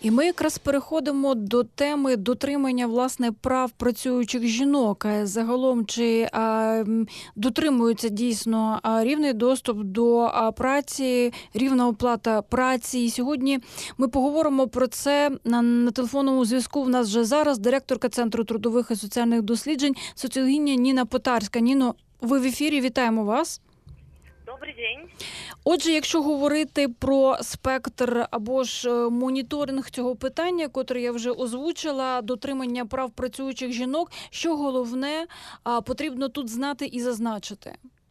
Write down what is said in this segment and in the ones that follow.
І ми якраз переходимо до теми дотримання, власне, прав працюючих жінок. Загалом, чи дотримується дійсно рівний доступ до праці, рівна оплата праці. І сьогодні ми поговоримо про це на телефонному зв'язку. В нас вже зараз директорка Центру трудових і соціальних досліджень, соціологиня Ніна Потарська. Ніно, ви в ефірі, вітаємо вас. Добрий день. Отже, якщо говорити про спектр або ж моніторинг цього питання, котре я вже озвучила, дотримання прав працюючих жінок, що головне потрібно тут знати і зазначити?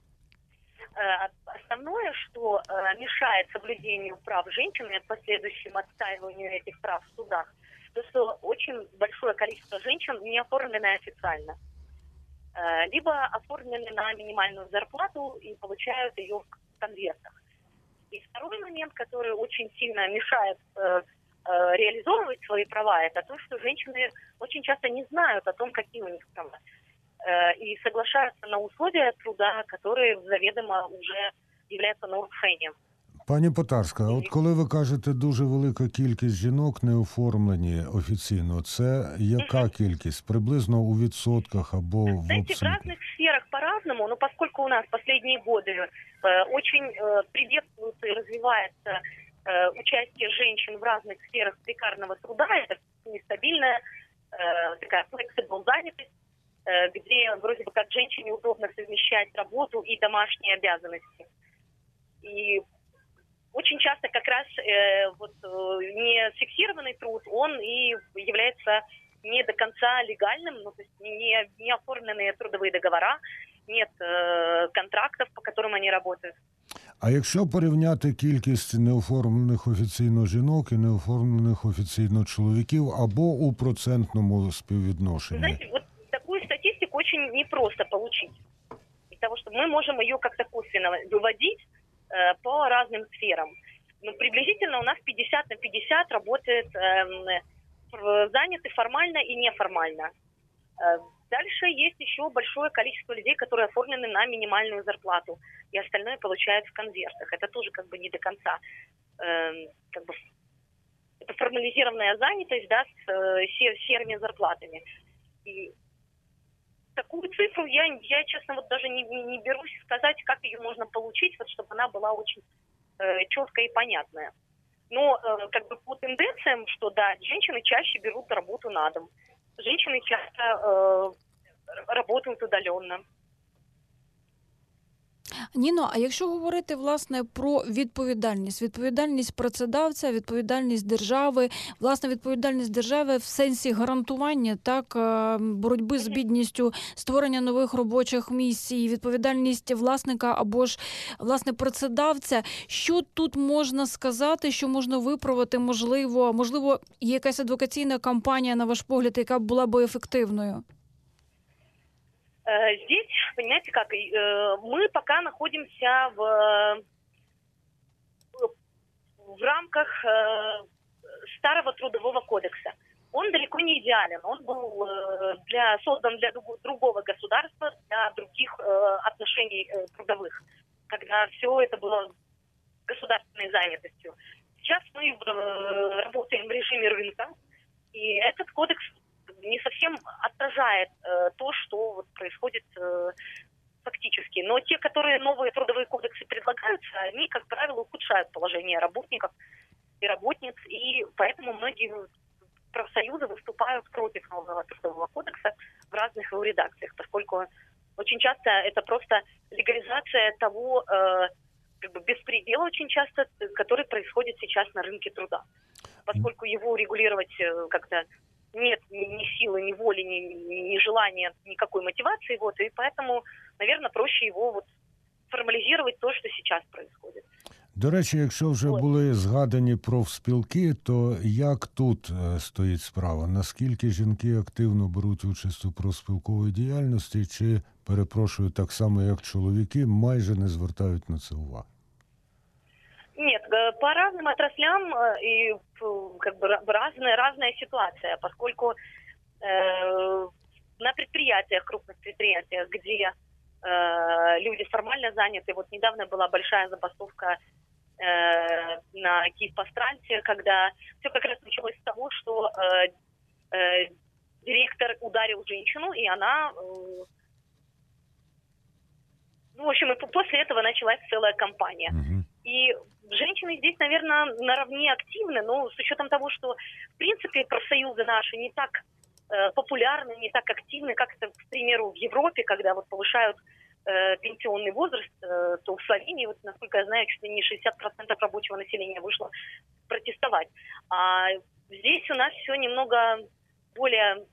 Основное, что мешает соблюдению прав женщин и последующему отстаиванию этих прав в судах, то, что очень большое количество женщин не оформлены официально. Либо оформлены на минимальную зарплату и получают ее в конвертах. И второй момент, который очень сильно мешает реализовывать свои права, это то, что женщины очень часто не знают о том, какие у них права. И соглашаются на условия труда, которые заведомо уже являются нарушением. Пані Потарська, от коли ви кажете дуже велика кількість жінок не оформлені офіційно, це яка кількість? Приблизно у відсотках або в Знаете, в абсолютно? разных сферах по-разному, но поскольку у нас последние годы очень приветствуется и развивается участие женщин в разных сферах прекарного труда, это нестабильная такая flexible занятость, где вроде бы как женщине удобно совмещать работу и домашние обязанности. И очень часто как раз не фиксированный труд, он и является не до конца легальным, ну, то есть не оформленные трудовые договора, нет контрактов, по которым они работают. А якщо порівняти кількість неоформлених офіційно жінок і неоформлених офіційно чоловіків або у процентному співвідношенні? Знаете, вот такую статистику очень непросто получить. Из того, что мы можем ее как-то косвенно выводить по разным сферам. Ну, приблизительно у нас 50 на 50 работает заняты формально и неформально. Дальше есть еще большое количество людей, которые оформлены на минимальную зарплату, и остальное получают в конвертах. Это тоже как бы не до конца. Это формализированная занятость, да, с серыми зарплатами. И такую цифру я честно, вот даже не берусь сказать, как ее можно получить, вот, чтобы она была очень четкая и понятная. Но как бы по тенденциям, что да, женщины чаще берут работу на дом. Женщины часто работают удаленно. Ніно, а якщо говорити, власне, про відповідальність працедавця, відповідальність держави, власне, відповідальність держави в сенсі гарантування, так, боротьби з бідністю, створення нових робочих місць і відповідальність власника або ж, власне, працедавця, що тут можна сказати, що можна виправити, можливо, є якась адвокаційна кампанія, на ваш погляд, яка була би ефективною? Здесь, понимаете как, мы пока находимся в рамках старого трудового кодекса. Он далеко не идеален, он был создан для другого государства, для других отношений трудовых, когда все это было государственной занятостью. Сейчас мы работаем в режиме рынка, и этот кодекс не совсем отражает то, что вот происходит фактически. Но те, которые новые трудовые кодексы предлагаются, они, как правило, ухудшают положение работников и работниц, и поэтому многие профсоюзы выступают против нового трудового кодекса в разных его редакциях, поскольку очень часто это просто легализация того как бы беспредела очень часто, который происходит сейчас на рынке труда. Поскольку его урегулировать как-то нет ни силы, ни воли, ни желания, никакой мотивации, вот, и поэтому, наверное, проще его вот формализировать то, что сейчас происходит. До речі, якщо вже були згадані профспілки, то як тут стоїть справа? Наскільки жінки активно беруть участь у профспілковій діяльності, чи, перепрошую, так само як чоловіки, майже не звертають на це увагу? Нет, по разным отраслям и как бы разная ситуация, поскольку на предприятиях, крупных предприятиях, где люди формально заняты, вот недавно была большая забастовка на Киевпострансе, когда все как раз началось с директор ударил женщину, и она... в общем, и после этого началась целая кампания. И женщины здесь, наверное, наравне активны, но с учетом того, что, в принципе, профсоюзы наши не так популярны, не так активны, как это, к примеру, в Европе, когда вот повышают пенсионный возраст, то в Словении, вот, насколько я знаю, чуть ли не 60% рабочего населения вышло протестовать. А здесь у нас все немного более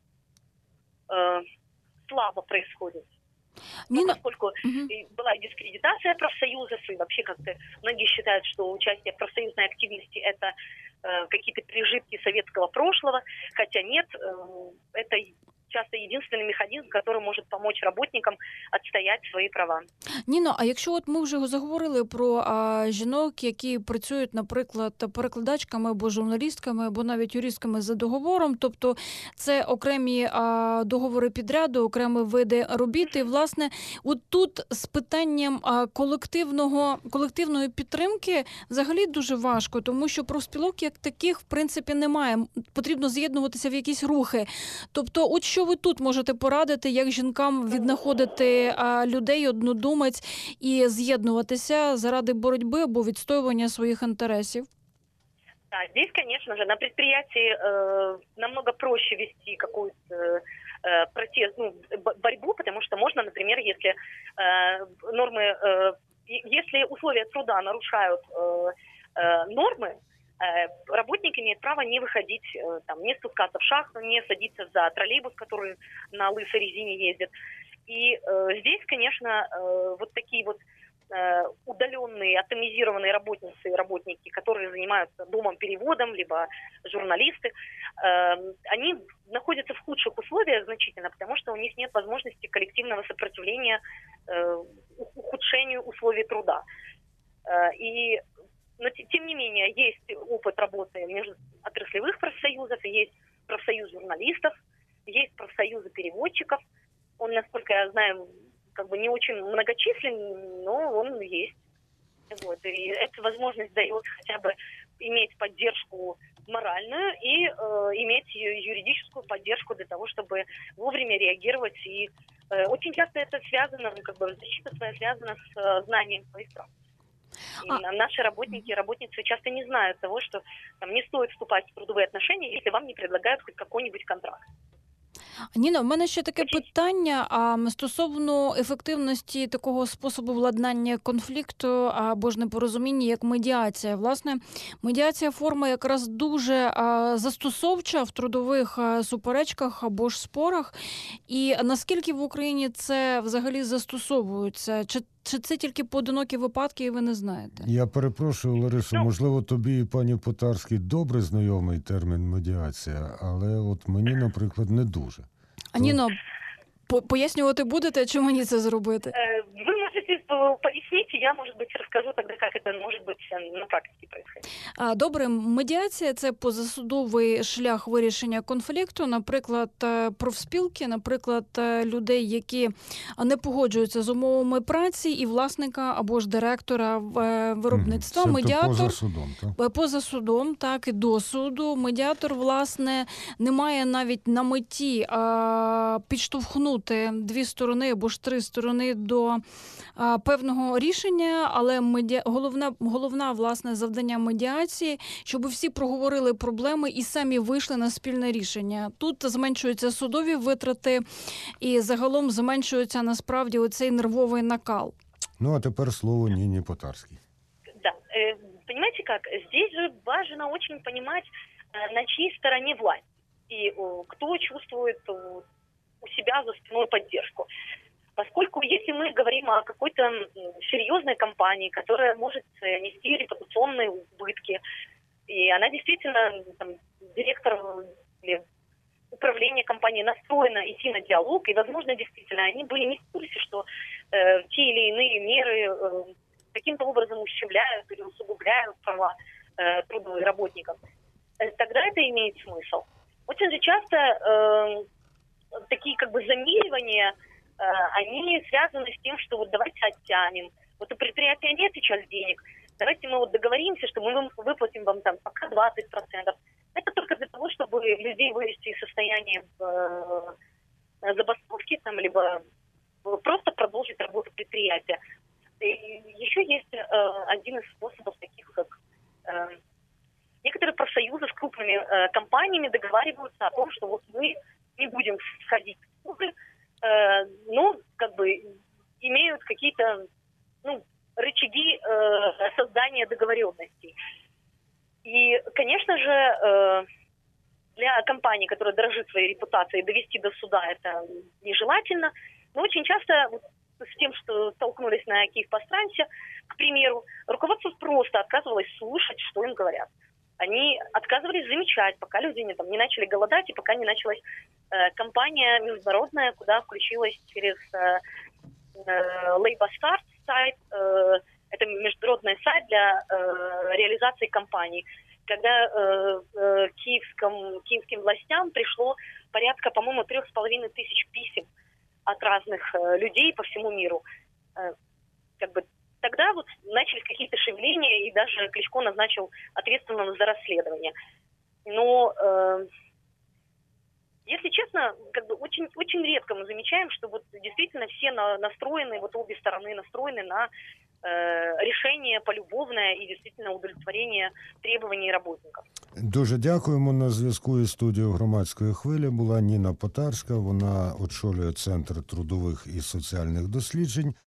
слабо происходит. Поскольку была дискредитация профсоюзов, и вообще как-то многие считают, что участие в профсоюзной активности – это какие-то пережитки советского прошлого, хотя нет, это часто единственний механізм, який може допомогти работникам відстояти свої права. Ніно, а якщо от ми вже заговорили про жінок, які працюють, наприклад, перекладачками або журналістками, або навіть юристками за договором, тобто це окремі договори підряду, окремі види робіт, і, власне, от тут з питанням колективної підтримки взагалі дуже важко, тому що профспілок як таких, в принципі, немає. Потрібно з'єднуватися в якісь рухи. Тобто, от що ви тут можете порадити, як жінкам віднаходити людей, однодумець і з'єднуватися заради боротьби або відстоювання своїх інтересів? Да, здесь, конечно же, на предприятии намного проще вести какую-то протест, борьбу, потому что можно, например, если нормы, если условия труда нарушают нормы, работник имеет право не выходить, там, не спускаться в шахту, не садиться за троллейбус, который на лысой резине ездит. И здесь, конечно, вот такие вот удаленные, атомизированные работницы и работники, которые занимаются домом-переводом, либо журналисты, они находятся в худших условиях значительно, потому что у них нет возможности коллективного сопротивления ухудшению условий труда. Но, тем не менее, есть опыт работы межотраслевых профсоюзов, есть профсоюз журналистов, есть профсоюзы переводчиков. Он, насколько я знаю, как бы не очень многочисленный, но он есть. Вот. И эта возможность дает хотя бы иметь поддержку моральную и иметь юридическую поддержку для того, чтобы вовремя реагировать. И очень часто это связано, защита своя связана с знанием своих прав. И наши работники и работницы часто не знают того, что там, не стоит вступать в трудовые отношения, если вам не предлагают хоть какой-нибудь контракт. Ніна, в мене ще таке питання стосовно ефективності такого способу владнання конфлікту або ж непорозуміння, як медіація. Власне, медіація форма якраз дуже застосовча в трудових суперечках або ж спорах. І наскільки в Україні це взагалі застосовується? Чи це тільки поодинокі випадки, і ви не знаєте? Я перепрошую, Ларисо, можливо, тобі і пані Потарській добре знайомий термін медіація, але от мені, наприклад, не дуже. Ніно, пояснювати будете, чи мені це зробити? Ви можете пояснити, я, може бути, розкажу тоді, як це може бути на практиці відбувається. Добре, медіація – це позасудовий шлях вирішення конфлікту, наприклад, профспілки, наприклад, людей, які не погоджуються з умовами праці і власника або ж директора виробництва. Медіатор поза судом, так? Поза судом, так, і до суду. Медіатор, власне, не має навіть на меті підштовхнути дві сторони або ж три сторони до певного рішення, але головне, власне, завдання медіації, щоб всі проговорили проблеми і самі вийшли на спільне рішення. Тут зменшуються судові витрати і загалом зменшується насправді оцей нервовий накал. Ну, а тепер слово Ніні Потарській. Да, понимаете как, здесь же важно очень понимать, на чьей стороне власть и кто чувствует у себя за спиной поддержку. Поскольку если мы говорим о какой-то серьезной компании, которая может нести репутационные убытки, и она действительно, там, директор или управление компанией настроено идти на диалог, и, возможно, действительно, они были не в курсе, что те или иные меры каким-то образом ущемляют или усугубляют права трудовых работников, тогда это имеет смысл. Очень же часто такие как бы замеривания, они связаны с тем, что вот давайте оттянем. Вот у предприятия нет сейчас денег, давайте мы вот договоримся, что мы выплатим вам там пока 20%, Это только для того, чтобы людей вывести из состояния забастовки, там, либо просто продолжить работу предприятия. И еще есть один из способов, таких как некоторые профсоюзы с крупными компаниями договариваются о том, что вот мы не будем сходить в клубы, но как бы имеют какие-то рычаги создания договоренностей. И, конечно же, для компании, которая дорожит своей репутацией, довести до суда это нежелательно. Но очень часто с тем, что столкнулись на Киевпострансе, к примеру, руководство просто отказывалось слушать, что им говорят. Они отказывались замечать, пока люди не начали голодать, и пока не началась кампания международная, куда включилась через Labour Start сайт. Это международный сайт для реализации кампаний. Когда киевским властям пришло порядка, по-моему, 3,5 тысяч писем от разных людей по всему миру. Тогда начались какие-то шевеления, и даже Кличко назначил ответственного за расследование. Но, если честно, очень, очень редко мы замечаем, что действительно все настроены, обе стороны настроены на рішення полюбовне і дійсно удовлетворення требувань работників. Дуже дякуємо. На зв'язку із студією Громадської хвилі була Ніна Потарська. Вона очолює Центр трудових і соціальних досліджень.